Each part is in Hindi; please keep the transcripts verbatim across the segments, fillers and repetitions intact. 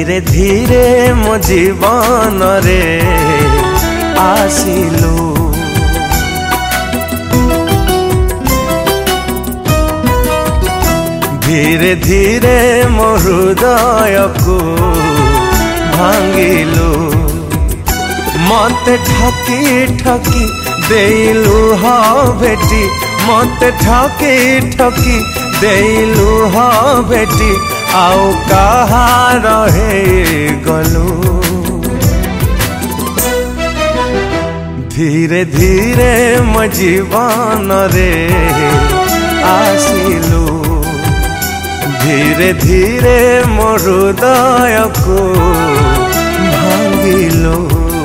धीरे धीरे मो जीवन रे आसिलु धीरे धीरे मो हृदय को भांगिलु मते ठकी ठकी देलु हा बेटी मते ठकी ठकी देलु हा बेटी आउ कहा रहे गलु धीरे धीरे मो जीवन रे आसिलु धीरे धीरे मो हृदय को भांगिलु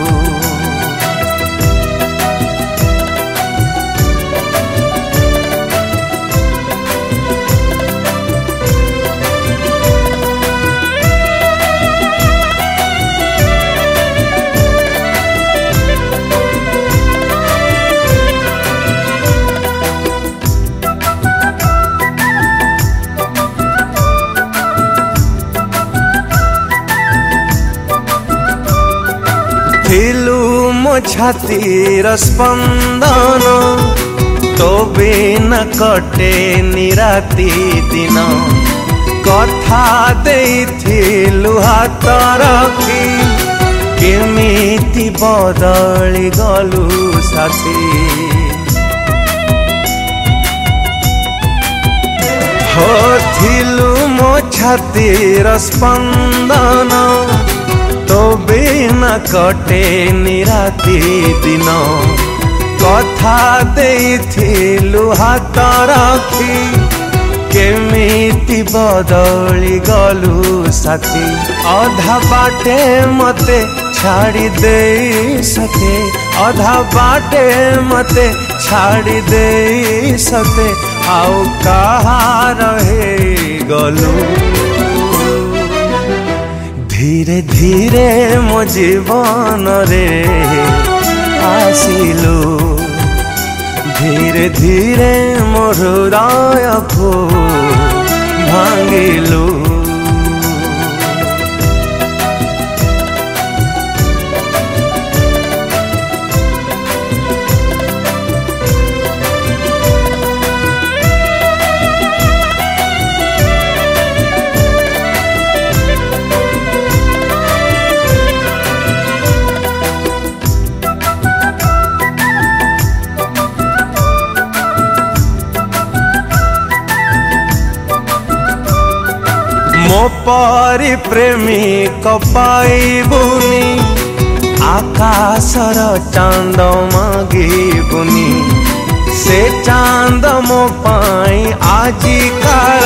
थिलु मो छातीर स्पंदन तो बिना कटे निराती दिन कथा देइथिलु हाथ रखी केमिति बदली गलु साथी हो थिलु मो छातीर स्पंदन तो बिना कटे निराती दिन कथा देइथिलु हाथ रखी केमिति बदली गलु साथी अधा बाटे मते छाड़ी दे सके अधा बाटे मते छाड़ी दे सके आउ कहा रहे गलु धीरे धीरे मो जीवन रे आसिलु धीरे धीरे मो हृदय को भांगिलु मो परी प्रेमिक पाइबुनी आकाशर चांद मागिबुनी से चांद मो पाई आजी काल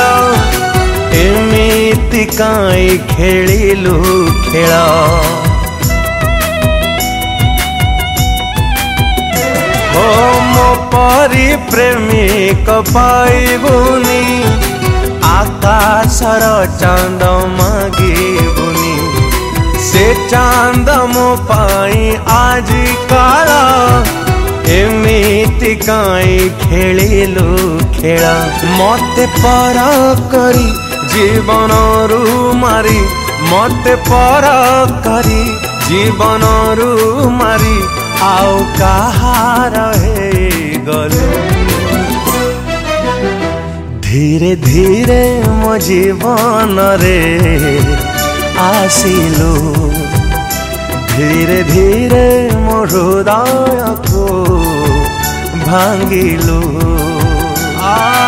एमिति काई खेलिलु खेल हो मो परी प्रेमिक पाइबुनी आकाशर चांद मागिबुनी से चांद मो पाई आज काल एमिति काई खेलिलु खेल मते पर करी जीवन रु मारी मते पर करी जीवन रु मारी आउ कहा रहे गलु धीरे धीरे मो जीवन रे आसिलु धीरे धीरे मो हृदय को भांगिलु आ